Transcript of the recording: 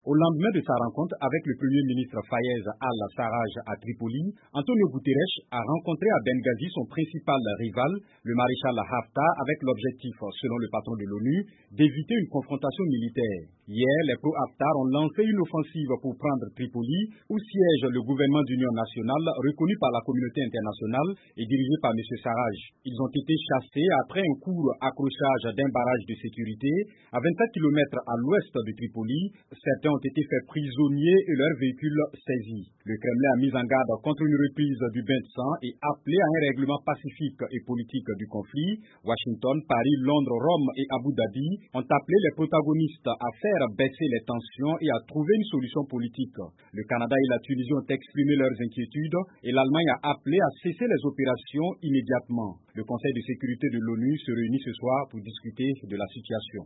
Au lendemain de sa rencontre avec le Premier ministre Fayez al-Sarraj à Tripoli, Antonio Guterres a rencontré à Benghazi son principal rival, le maréchal Haftar, avec l'objectif, selon le patron de l'ONU, d'éviter une confrontation militaire. Hier, les pro-Haftar ont lancé une offensive pour prendre Tripoli, où siège le gouvernement d'union nationale reconnu par la communauté internationale et dirigé par M. Sarraj. Ils ont été chassés après un court accrochage d'un barrage de sécurité à 24 km à l'ouest de Tripoli. Certains ont été faits prisonniers et leurs véhicules saisis. Le Kremlin a mis en garde contre une reprise du bain de sang et appelé à un règlement pacifique et politique du conflit. Washington, Paris, Londres, Rome et Abu Dhabi ont appelé les protagonistes à faire baisser les tensions et à trouver une solution politique. Le Canada et la Tunisie ont exprimé leurs inquiétudes et l'Allemagne a appelé à cesser les opérations immédiatement. Le Conseil de sécurité de l'ONU se réunit ce soir pour discuter de la situation.